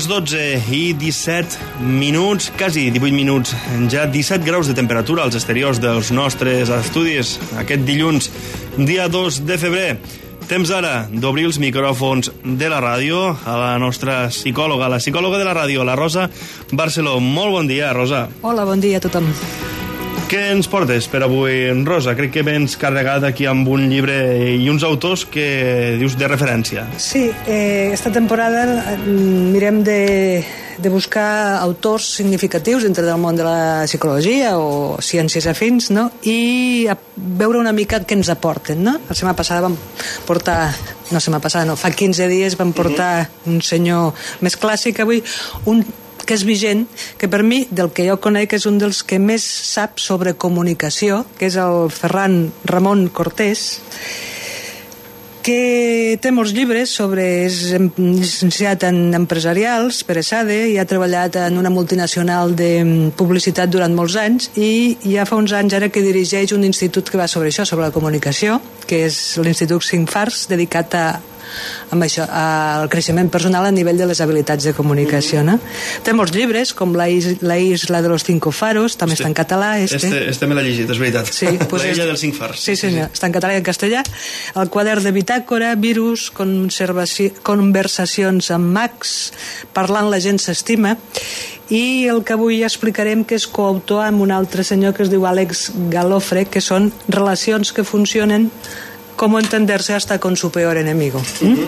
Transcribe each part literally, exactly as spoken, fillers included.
les dotze i disset minuts, quasi divuit minuts, ja disset graus de temperatura als exteriors dels nostres estudis aquest dilluns, dia dos de febrer. Temps ara d'obrir els micròfons de la ràdio a la nostra psicòloga, la psicòloga de la ràdio, la Rosa Barceló. Molt bon dia, Rosa. Hola, bon dia a tothom. Què ens portes per avui, Rosa? Crec que vens carregat aquí amb un llibre i uns autors que dius de referència. Sí, eh, esta temporada mirem de, de buscar autors significatius dintre del món de la psicologia o ciències afins, no? I a veure una mica què ens aporten, no? La setmana passada vam portar... No, setmana passada no, fa quinze dies vam portar un senyor més clàssic, avui un que és vigent, que per mi, del que jo conec, és un dels que més sap sobre comunicació, que és el Ferran Ramon Cortés, que té molts llibres sobre... és llicenciat en empresarials per ESADE i ha treballat en una multinacional de publicitat durant molts anys i ja fa uns anys ara que dirigeix un institut que va sobre això, sobre la comunicació, que és l'Institut Cinc Fars, dedicat a amb això, al creixement personal a nivell de les habilitats de comunicació, no? Té molts llibres, com La, is, la Isla de los Cinco Faros, també este, està en català. Este, este, este me l'ha llegit, és veritat. Sí, pues la Illa és, dels Cinc Fars. Sí, sí, sí, està en català i en castellà. El quadern de bitàcora, Virus, conversacions amb Max, Parlant la gent s'estima, i el que avui explicarem, que és coautor amb un altre senyor que es diu Àlex Galofre, que són relacions que funcionen com entenderse hasta con su peor enemigo. Mm?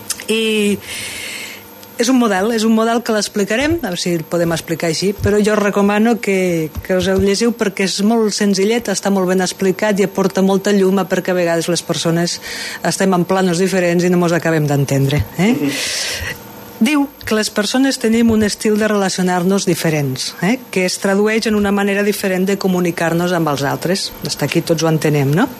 I és un model, és un model que l'explicarem, a veure si el podem explicar així, però jo recomano que, que us el llegiu perquè és molt senzillet, està molt ben explicat i aporta molta llum perquè a vegades les persones estem en planos diferents i no mos acabem d'entendre. Eh? Mm-hmm. Diu que les persones tenim un estil de relacionar-nos diferents, eh? que es tradueix en una manera diferent de comunicar-nos amb els altres. Fins aquí tots ho entenem, no?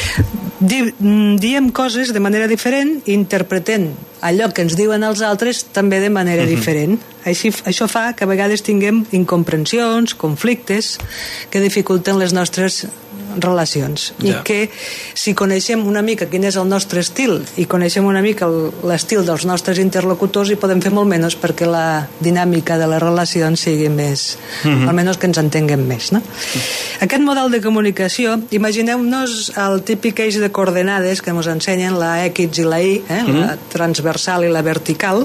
Di, diem coses de manera diferent i interpretem allò que ens diuen els altres també de manera uh-huh. diferent. Així, això fa que a vegades tinguem incomprensions, conflictes que dificulten les nostres relacions ja. I que si coneixem una mica quin és el nostre estil i coneixem una mica l'estil dels nostres interlocutors hi podem fer molt menys perquè la dinàmica de les relacions sigui més mm-hmm. almenys que ens entenguem més, no? Mm-hmm. Aquest model de comunicació, imagineu-nos el típic eix de coordenades que ens ensenyen la X i la Y, eh? Mm-hmm. La transversal i la vertical.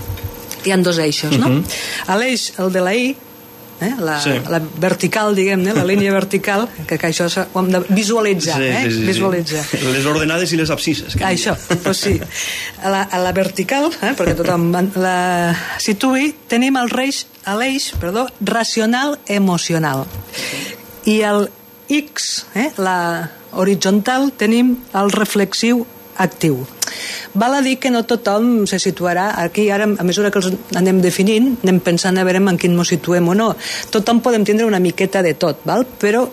Hi ha dos eixos, no? Mm-hmm. A l'eix, el de la Y, Eh? La, sí. la vertical, diguem-ne, la línia vertical, que, que això ho hem de visualitzar, sí, eh? sí, sí, visualitzar. Sí. Les ordenades i les abscisses. Ah, això, doncs sí. A la, a la vertical, eh? perquè tothom la situï, tenim el reix, l'eix, perdó, racional emocional. I el X, eh? la horitzontal, tenim el reflexiu actiu. Val a dir que no tothom se situarà aquí, ara a mesura que els anem definint anem pensant a veure en quin mos situem o no. Tothom podem tindre una miqueta de tot, val? Però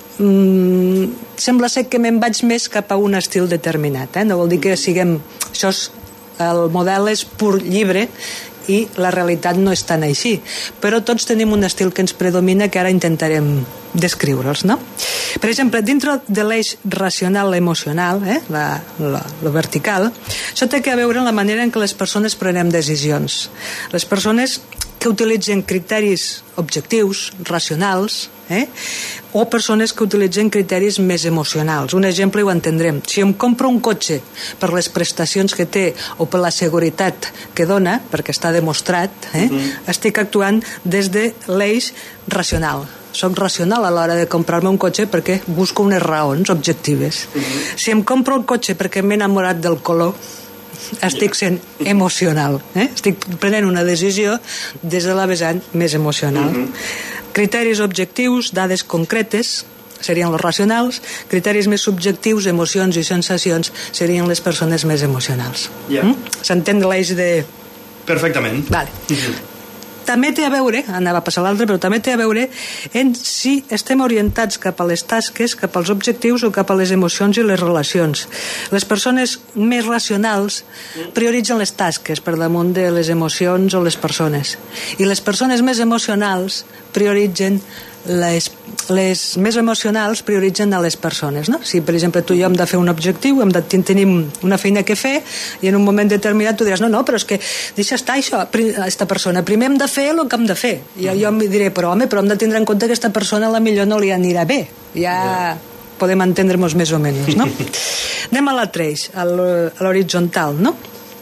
mm, sembla ser que me'n vaig més cap a un estil determinat, eh? No vol dir que siguem... Això és, el model és pur llibre i la realitat no és tan així, però tots tenim un estil que ens predomina que ara intentarem descriure'ls, no? Per exemple, dintre de l'eix racional emocional, eh, la, la, la vertical, això té a veure amb la manera en què les persones prenem decisions. Les persones que utilitzen criteris objectius, racionals, eh, o persones que utilitzen criteris més emocionals. Un exemple ho entendrem. Si em compro un cotxe per les prestacions que té o per la seguretat que dona, perquè està demostrat, eh, uh-huh. estic actuant des de l'eix racional. Soc racional a l'hora de comprar-me un cotxe perquè busco unes raons objectives. Uh-huh. Si em compro el cotxe perquè m'he enamorat del color, estic sent emocional, eh? Estic prenent una decisió des de la vessant més emocional. Uh-huh. Criteris objectius, dades concretes serien els racionals, criteris més subjectius, emocions i sensacions serien les persones més emocionals. Yeah. Mm? S'entén l'eix de... Perfectament. Vale. Uh-huh. També té a veure, anava a passar l'altre, però també té a veure en si estem orientats cap a les tasques, cap als objectius o cap a les emocions i les relacions. Les persones més racionals prioritzen les tasques per damunt de les emocions o les persones. I les persones més emocionals prioritzen les, les més emocionals prioritzen a les persones, no? Si per exemple tu i jo hem de fer un objectiu, hem de, tenim una feina que fer i en un moment determinat tu diràs no, no, però és que deixa estar això, aquesta persona, primer hem de fer el que hem de fer i jo em diré, però home, però hem de tindre en compte que aquesta persona a la millor no li anirà bé, ja yeah. podem entendre-nos més o menys, no? Anem a l'altre eix, a l'horitzontal, no?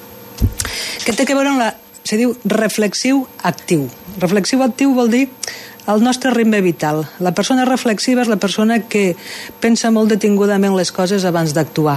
Que té que veure amb la, se diu reflexiu actiu. Reflexiu actiu vol dir el nostre ritme vital. La persona reflexiva és la persona que pensa molt detingudament les coses abans d'actuar.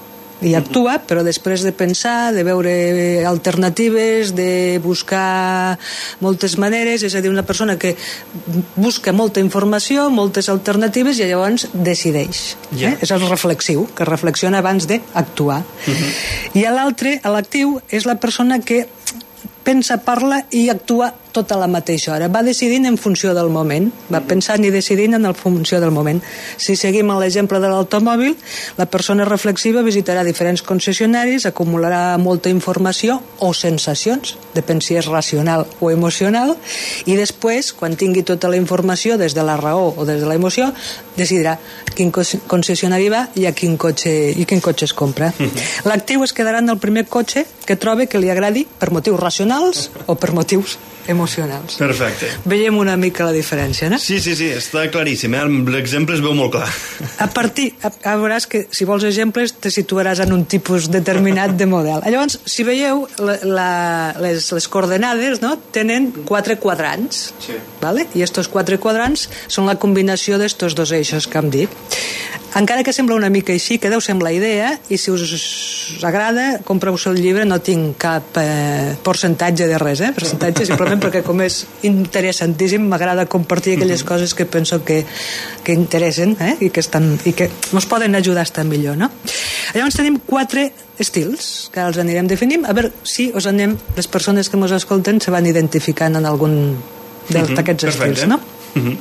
I actua, però després de pensar, de veure alternatives, de buscar moltes maneres, és a dir, una persona que busca molta informació, moltes alternatives i llavors decideix. Yeah. Eh? És el reflexiu, que reflexiona abans d'actuar. Uh-huh. I l'altre, l'actiu, és la persona que pensa, parla i actua tota a la mateixa hora. Va decidint en funció del moment. Va pensant i decidint en funció del moment. Si seguim l'exemple de l'automòbil, la persona reflexiva visitarà diferents concessionaris, acumularà molta informació o sensacions, depèn si és racional o emocional, i després, quan tingui tota la informació des de la raó o des de la emoció, decidirà quin concessionari va i a quin cotxe, i quin cotxe es compra. L'actiu es quedarà en el primer cotxe que trobe que li agradi per motius racionals o per motius emocionals. Perfecte. Veiem una mica la diferència, no? Sí, sí, sí, està claríssim, eh? L'exemple es veu molt clar. A partir, a, a veuràs que si vols exemples te situaràs en un tipus determinat de model. Llavors, si veieu, la, la, les, les coordenades, no?, tenen quatre quadrants, sí. Vale? I estos quatre quadrants són la combinació d'estos dos eixos que hem dit. Encara que sembla una mica així, que deu semblar idea, i si us agrada, compreu-vos el llibre, no tinc cap eh, percentatge de res, eh? Percentatge simplement perquè com és interessantíssim, m'agrada compartir aquelles coses que penso que, que interessen, eh? I que estan, i que ens poden ajudar a estar millor, no? Llavors tenim quatre estils, que els anirem definint, a veure si us anem, les persones que ens escolten se van identificant en algun d'aquests uh-huh. estils, no? Uh-huh.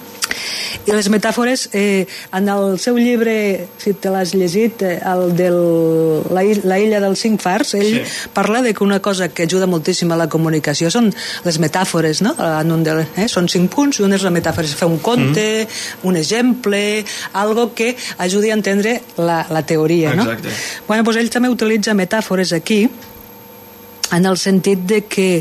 I les metàfores, eh, en el seu llibre, si te l'has llegit, eh, el de la, la illa dels cinc fars, ell sí. parla de que una cosa que ajuda moltíssim a la comunicació són les metàfores, no? En un de, eh, són cinc punts i una és la metàfora, fer un conte, mm. un exemple, algo que ajudi a entendre la, la teoria, no? Exacte. Bueno, doncs ell també utilitza metàfores aquí en el sentit de que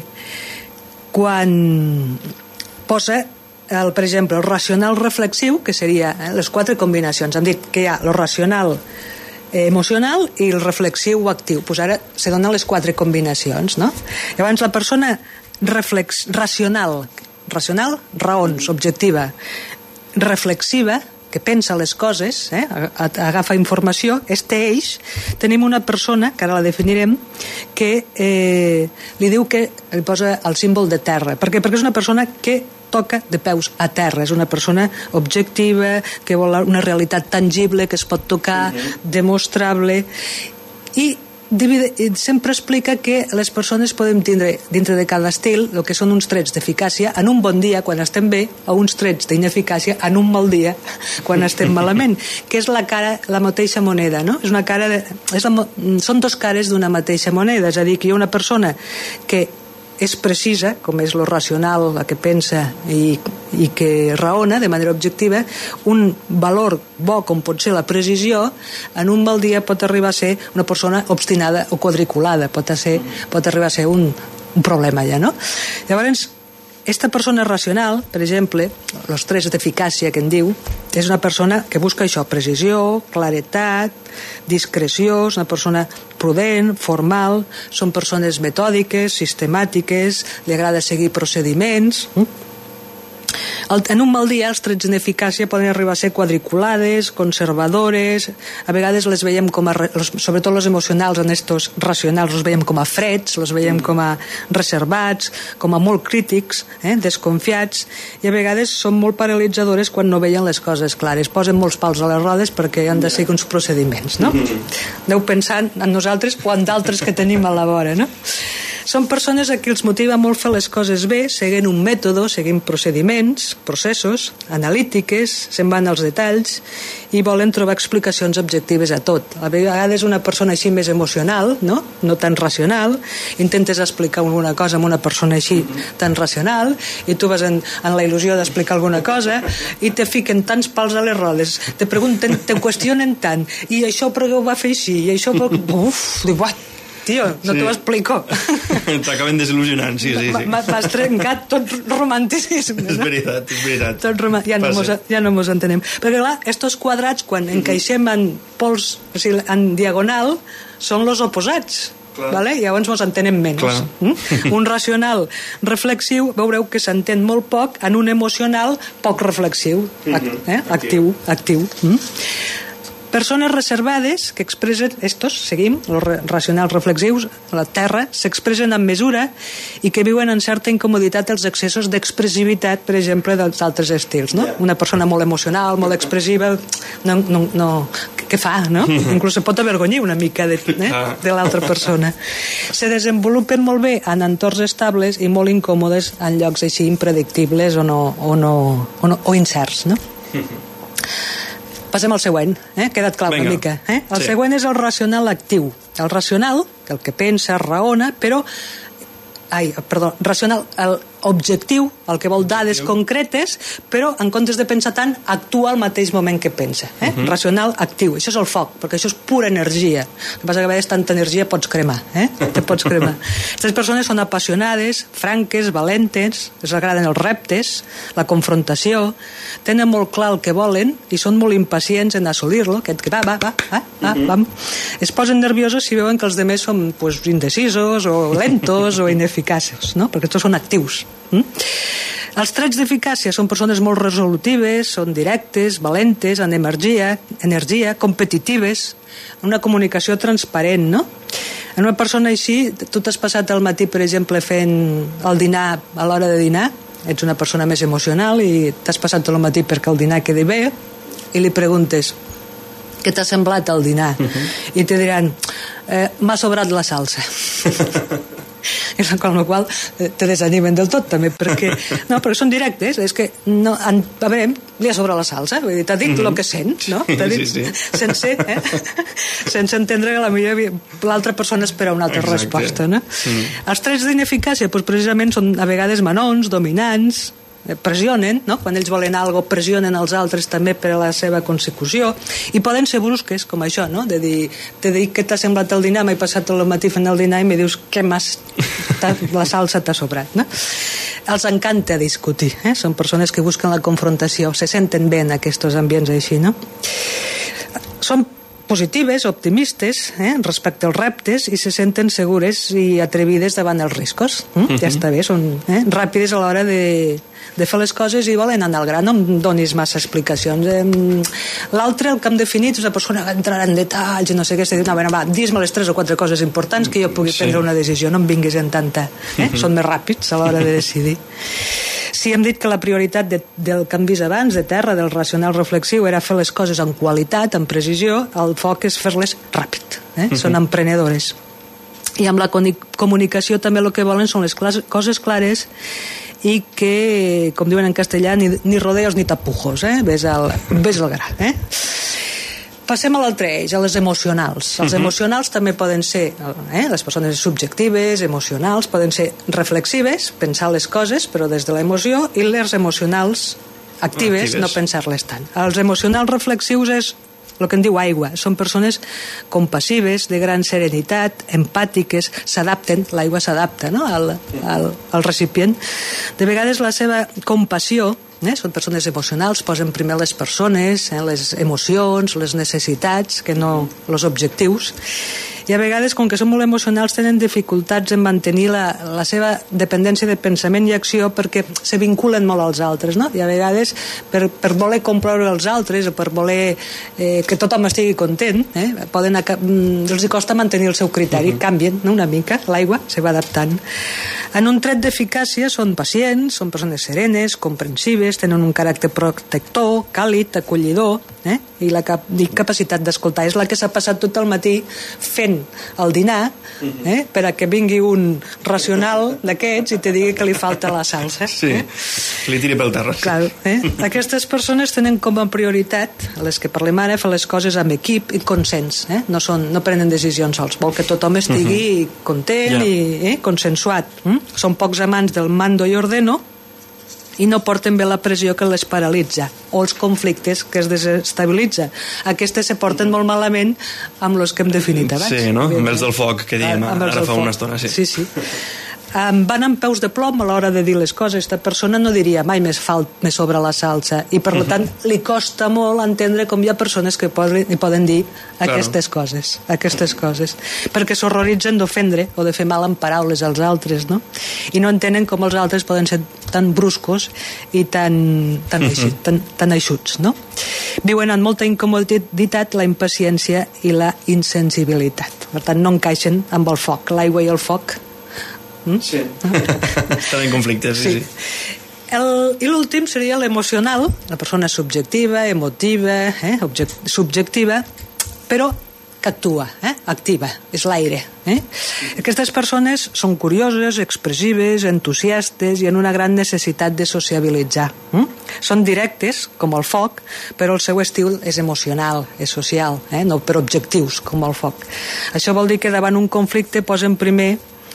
quan posa el, per exemple, el racional reflexiu, que seria eh, les quatre combinacions. Hem dit que hi ha el racional eh, emocional i el reflexiu actiu. Pues ara se donen les quatre combinacions, no? Llavors la persona reflex, racional, racional, raons, objectiva, reflexiva, que pensa les coses, eh, agafa informació, este eix, tenim una persona, que ara la definirem, que eh, li diu que li posa el símbol de terra. Per què? Perquè és una persona que toca de peus a terra, és una persona objectiva, que vol una realitat tangible, que es pot tocar, uh-huh. demostrable, i divide, sempre explica que les persones podem tindre dintre de cada estil el que són uns trets d'eficàcia en un bon dia quan estem bé o uns trets d'ineficàcia en un mal dia quan estem malament, que és la cara, la mateixa moneda, no? És una cara de, és la, són dos cares d'una mateixa moneda, és a dir, que hi ha una persona que és precisa, com és lo racional, la que pensa i, i que raona de manera objectiva, un valor bo com pot ser la precisió, en un mal dia pot arribar a ser una persona obstinada o quadriculada, pot, ser, pot arribar a ser un, un problema ja, no? Llavors, esta persona racional, per exemple, els tres d'eficàcia que en diu, és una persona que busca això, precisió, claretat, discreció, és una persona prudent, formal, són persones metòdiques, sistemàtiques, li agrada seguir procediments. En un mal dia els trets d'ineficàcia poden arribar a ser quadriculades, conservadores, a vegades les veiem com a, sobretot els emocionals, en estos racionals, els veiem com a freds, els veiem com a reservats, com a molt crítics, eh, desconfiats, i a vegades són molt paralitzadores quan no veien les coses clares, posen molts pals a les rodes perquè han de seguir uns procediments, no? Aneu pensant en nosaltres o en d'altres que tenim a la vora, no? Són persones a qui els motiva molt fer les coses bé, seguint un mètode, seguint procediments, processos, analítiques, se'n van als detalls i volen trobar explicacions objectives a tot. A vegades una persona així més emocional, no, no tan racional, intentes explicar alguna cosa amb una persona així tan racional i tu vas en, en la il·lusió d'explicar alguna cosa i te fiquen tants pals a les rodes, te pregunten, te qüestionen tant, i això per què ho va fer així, i això per... Uf, dic, what? Tio, no sí. T'ho explico. T'acaben desil·lusionant, sí, sí. sí. M'has trencat tot romanticisme. No? És veritat, és veritat. Tot rom... ja, no mos, ja no mos entenem. Perquè clar, estos quadrats, quan encaixem en pols, o sigui, en diagonal, són los oposats. Vale? Llavors ens entenem menys. Mm? Un racional reflexiu veureu que s'entén molt poc en un emocional poc reflexiu, eh? actiu, actiu. Mm? Persones reservades que expressen, estos, seguim, els racionals reflexius, la Terra, s'expressen amb mesura i que viuen en certa incomoditat els excessos d'expressivitat, per exemple, dels altres estils, no? Una persona molt emocional, molt expressiva, no, no, no, què fa, no? Inclús se pot avergonyir una mica de, eh, de l'altra persona. Se desenvolupen molt bé en entorns estables i molt incòmodes en llocs així impredictibles o, no, o, no, o, no, o incerts, no? Passem al següent, eh? Quedat clar una mica. Eh? El sí. següent és el racional actiu. El racional, el que pensa, raona, però... Ai, perdó, racional, el objectiu, el que vol dades concretes, però en comptes de pensar tant, actua al mateix moment que pensa. Eh? Uh-huh. Racional actiu. Això és el foc, perquè això és pura energia. El que passa que a vegades tanta energia pots cremar. Eh? Te pots cremar. Aquestes persones són apassionades, franques, valentes, els agraden els reptes, la confrontació, tenen molt clar el que volen i són molt impacients en assolir-lo, que va, va, va, va, va, va. Es posen nerviosos si veuen que els demés són pues, indecisos o lentos o ineficaços, no? Perquè estos són actius. Mm? Els trets d'eficàcia són persones molt resolutives, són directes, valentes, amb energia, energia, competitives, una comunicació transparent, no? En una persona així, tu t'has passat el matí, per exemple, fent el dinar a l'hora de dinar, ets una persona més emocional i t'has passat tot el matí perquè el dinar quedi bé i li preguntes què t'ha semblat el dinar? Uh-huh. I te diran eh, m'ha sobrat la salsa. I amb la qual te desanimen del tot també, perquè, no, perquè són directes, és que no, en, a veure, li ha sobrat la salsa, vull dir, t'ha dit mm-hmm. el que sent, no? T'ha dit, sí, sí. Sense, eh? sense entendre que la millor l'altra persona espera una altra Exacte. Resposta, no? Mm. Els trets d'ineficàcia, doncs, precisament són a vegades manons, dominants, pressionen, no? Quan ells volen algo pressionen els altres també per a la seva consecució i poden ser brusques, com això, no? De dir, te dic què t'ha semblat el dinar, m'he passat el matí fent el dinar i me dius què m'has la salsa t'ha sobrat, no? Els encanta discutir, eh? Són persones que busquen la confrontació, se senten bé en aquests ambients així, no? Són positives, optimistes, eh, respecte als reptes i se senten segures i atrevides davant els riscos. Mm? Mm-hmm. Ja està bé, són eh, ràpides a l'hora de, de fer les coses i volen anar al gran, no em donis massa explicacions. Eh, L'altre, el que hem definit, és una persona que entrarà en detalls i no sé què, no, bueno, va, dis-me les tres o quatre coses importants que jo pugui sí. prendre una decisió, no em vinguis en tanta. Eh? Mm-hmm. Són més ràpids a l'hora de decidir. Si hem dit que la prioritat de, del que hem vist abans, de terra, del racional reflexiu, era fer les coses amb qualitat, amb precisió, el foc és fer-les ràpid. Eh? Uh-huh. Són emprenedores. I amb la comunicació també el que volen són les clas- coses clares i que, com diuen en castellà, ni, ni rodeos ni tapujos. Eh? Ves, al, ves al gra. Eh? Passem a l'altre eix, a les emocionals. Els uh-huh. emocionals també poden ser, eh, les persones subjectives, emocionals, poden ser reflexives, pensar les coses, però des de l'emoció, i les emocionals actives, actives. no pensar-les tant. Els emocionals reflexius és el que en diu aigua. Són persones compassives, de gran serenitat, empàtiques, s'adapten, l'aigua s'adapta, no? al, al, al recipient. De vegades la seva compassió, eh? són persones emocionals, posen primer les persones, eh? les emocions, les necessitats, que no els objectius. I a vegades, com que són molt emocionals, tenen dificultats en mantenir la, la seva dependència de pensament i acció perquè se vinculen molt als altres, no? I a vegades, per, per voler complaure els altres o per voler eh, que tothom estigui content, eh, poden, els hi costa mantenir el seu criteri, uh-huh. canvien, no? Una mica, l'aigua se va adaptant. En un tret d'eficàcia són pacients, són persones serenes, comprensives, tenen un caràcter protector, càlid, acollidor, eh? I la cap i capacitat d'escoltar. És la que s'ha passat tot el matí fent el dinar, eh? Per a que vingui un racional d'aquests i te digui que li falta la salsa. Sí, eh? li tiri pel terra. Clar, eh? Aquestes persones tenen com a prioritat, les que parlem ara, fer les coses amb equip i consens, eh? No, són, no prenen decisions sols, vol que tothom estigui uh-huh. content yeah. i eh? consensuat. Mm? Són pocs amants del mando i ordeno i no porten bé la pressió que les paralitza o els conflictes que es desestabilitza. Aquestes se porten molt malament amb els que hem definit abans. Sí, no? Amb els del foc que dèiem ara fa foc. Una estona. Sí, sí. sí. Um, van amb peus de plom a l'hora de dir les coses. Aquesta persona no diria mai més falt me sobra la salsa i per tant li costa molt entendre com hi ha persones que poden, li poden dir aquestes claro. coses aquestes coses perquè s'horroritzen d'ofendre o de fer mal en paraules als altres, no? I no entenen com els altres poden ser tan bruscos i tan, tan, eixi, tan, tan eixuts, no? Viuen en molta incomoditat, la impaciència i la insensibilitat. Per tant, no encaixen amb el foc, l'aigua i el foc. Mm? Sí, estan en conflicte, sí, sí. sí. El, I l'últim seria l'emocional, la persona subjectiva, emotiva, eh? Object, subjectiva, però que actua, eh? activa, és l'aire. Eh? Aquestes persones són curioses, expressives, entusiastes i en una gran necessitat de sociabilitzar. Mm? Són directes, com el foc, però el seu estil és emocional, és social, eh? no per objectius, com el foc. Això vol dir que davant un conflicte posen primer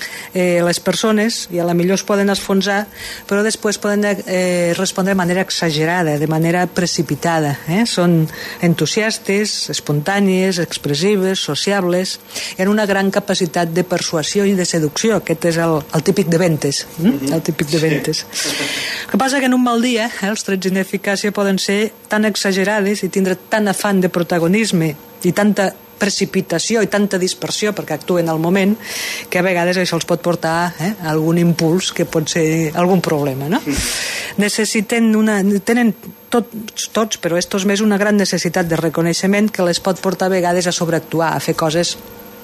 Eh, les persones i a la millor es poden esfonsar, però després poden eh, respondre de manera exagerada, de manera precipitada. Eh? Són entusiastes, espontànies, expressives, sociables, i en una gran capacitat de persuasió i de seducció. Aquest és el, el típic de ventes. Mm? El típic de ventes. Sí. El que passa que en un mal dia eh, els trets d'ineficàcia poden ser tan exagerades i tindre tant afany de protagonisme i tanta precipitació i tanta dispersió perquè actuen al moment que a vegades això els pot portar eh, a algun impuls que pot ser algun problema, no? Necessiten una, tenen tot, tots, però estos més una gran necessitat de reconeixement que les pot portar a vegades a sobreactuar, a fer coses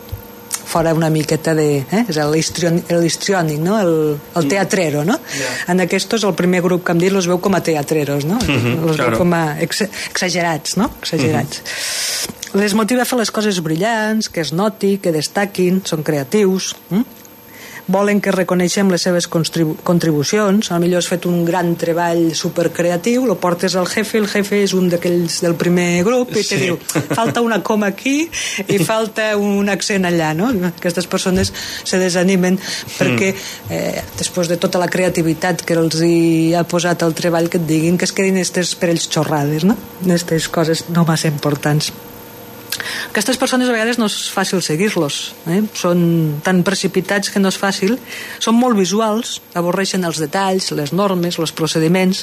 fora una miqueta de... Eh? És l'histriònic, no? El, el teatrero, no? Yeah. En aquests, el primer grup que hem dit, els veu com a teatreros, no? Mm-hmm, els claro. veu com a ex, exagerats, no? Exagerats. Mm-hmm. Les motiva a fer les coses brillants, que es noti, que destaquin, són creatius, hm? Volen que reconeixem les seves contribu contribucions. A millor has fet un gran treball supercreatiu, lo portes al jefe, el jefe és un d'aquells del primer grup i sí. te diu, falta una coma aquí i falta un accent allà, no? Aquestes persones se desanimen perquè eh, després de tota la creativitat que els hi ha posat al treball, que et diguin que es quedin estes per ells xorrades, no? Aquestes coses no massa importants. Aquestes persones a vegades no és fàcil seguir-los, eh? Són tan precipitats que no és fàcil, són molt visuals, avorreixen els detalls, les normes, els procediments,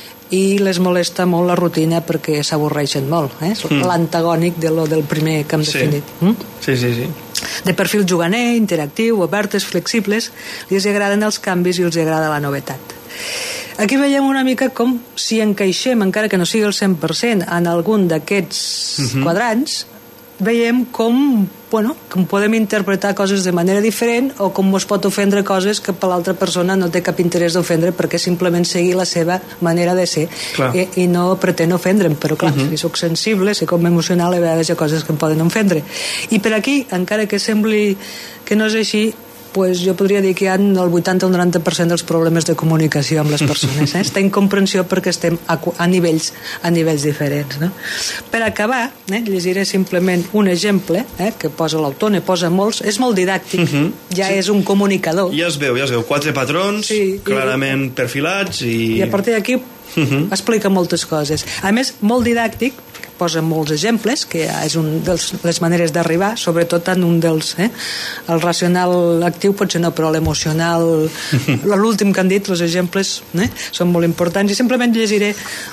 i les molesta molt la rutina perquè s'avorreixen molt, eh? Mm. L'antagònic de lo del primer que hem definit. Sí. Mm? sí, sí, sí. De perfil juganer, interactiu, obertes, flexibles, els agraden els canvis i els agrada la novetat. Aquí veiem una mica com si encaixem, encara que no sigui el cent per cent, en algun d'aquests mm-hmm. quadrants, veiem com, bueno, com podem interpretar coses de manera diferent o com es pot ofendre coses que per l'altra persona no té cap interès d'ofendre perquè simplement seguir la seva manera de ser i, i no pretén ofendre'm, però clar, uh-huh. si soc sensible, si com emocional, a vegades hi ha coses que em poden ofendre. I per aquí, encara que sembli que no és així, pues jo podria dir que hi ha el vuitanta o el noranta per cent dels problemes de comunicació amb les persones. Eh? Està incomprensió perquè estem a, a, nivells, a nivells diferents. No? Per acabar, eh, llegiré simplement un exemple eh, que posa l'autor, ne posa molts, és molt didàctic, uh-huh. ja sí. és un comunicador. Ja es veu, ja es veu, quatre patrons sí, clarament i, perfilats i... I a partir d'aquí uh-huh. explica moltes coses. A més, molt didàctic, posa molts exemples, que és un de les maneres d'arribar, sobretot en un dels... Eh? El racional actiu potser no, però l'emocional... L'últim que han dit, els exemples eh? són molt importants, i simplement llegiré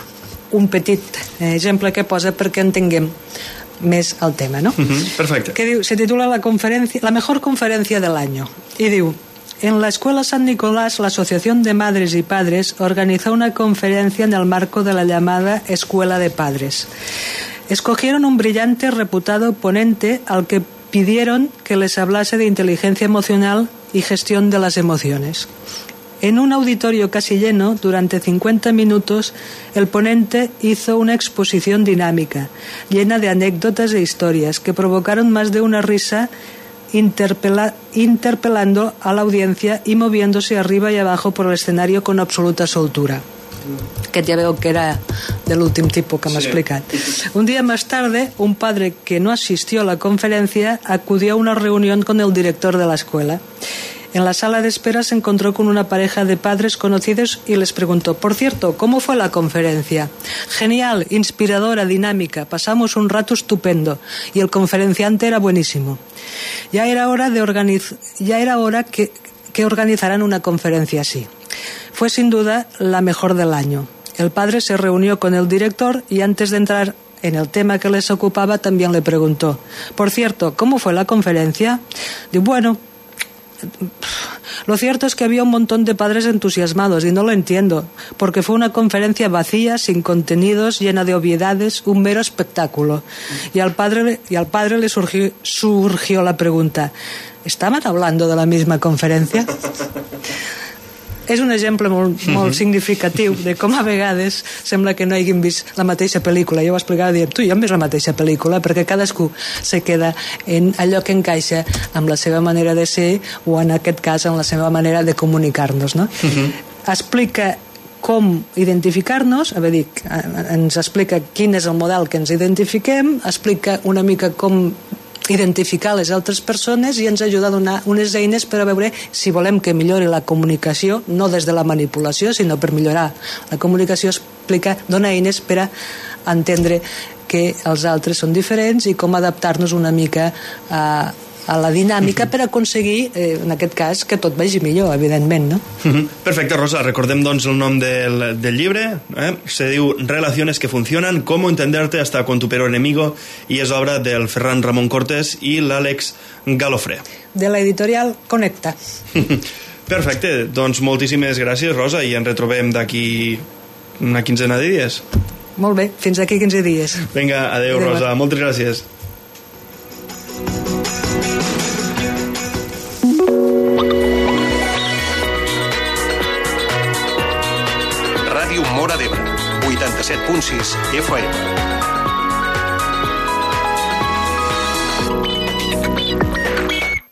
un petit exemple que posa perquè entenguem més el tema, no? Uh-huh. Perfecte. Que diu, se titula la, conferencia, la mejor conferencia del año, y diu: en la Escuela San Nicolás, la Asociación de Madres y Padres organizó una conferencia en el marco de la llamada Escuela de Padres. Escogieron un brillante, reputado ponente al que pidieron que les hablase de inteligencia emocional y gestión de las emociones. En un auditorio casi lleno, durante cincuenta minutos, el ponente hizo una exposición dinámica, llena de anécdotas e historias que provocaron más de una risa, interpela- interpelando a la audiencia y moviéndose arriba y abajo por el escenario con absoluta soltura. Que ya veo que era del último tipo que me ha explicado. Un día más tarde, un padre que no asistió a la conferencia acudió a una reunión con el director de la escuela. En la sala de espera se encontró con una pareja de padres conocidos y les preguntó: por cierto, ¿cómo fue la conferencia? Genial, inspiradora, dinámica, pasamos un rato estupendo y el conferenciante era buenísimo. Ya era hora de organiz- ya era hora que, que organizaran una conferencia así. Fue sin duda la mejor del año. El padre se reunió con el director y antes de entrar en el tema que les ocupaba también le preguntó: por cierto, ¿cómo fue la conferencia? Dijo: bueno, lo cierto es que había un montón de padres entusiasmados y no lo entiendo, porque fue una conferencia vacía, sin contenidos, llena de obviedades, un mero espectáculo. Y al padre, y al padre le surgió, surgió la pregunta: ¿estaban hablando de la misma conferencia? És un exemple molt, molt significatiu de com a vegades sembla que no hagin vist la mateixa pel·lícula. Jo ho explicava dient: tu i jo hem vist la mateixa pel·lícula, perquè cadascú se queda en allò que encaixa amb la seva manera de ser, o en aquest cas en la seva manera de comunicar-nos, no? Uh-huh. Explica com identificar-nos, a dir, ens explica quin és el model que ens identifiquem, explica una mica com identificar les altres persones i ens ajuda a donar unes eines per a veure si volem que millori la comunicació, no des de la manipulació, sinó per millorar la comunicació. Explica, dona eines per a entendre que els altres són diferents i com adaptar-nos una mica a, a la dinàmica per aconseguir, eh, en aquest cas, que tot vagi millor, evidentment, no? Perfecte, Rosa. Recordem, doncs, el nom del, del llibre. Eh? Se diu Relaciones que funcionan, cómo entenderte hasta con tu peor enemigo, i és obra del Ferran Ramon Cortés i l'Àlex Galofré. De la editorial Connecta. Perfecte. Doncs moltíssimes gràcies, Rosa, i ens retrobem d'aquí una quinzena de dies. Molt bé, fins d'aquí quinze dies. Vinga, adeu, adeu, Rosa. Moltes gràcies. Ràdio Móra d'Ebre, vuitanta-set punt sis F M.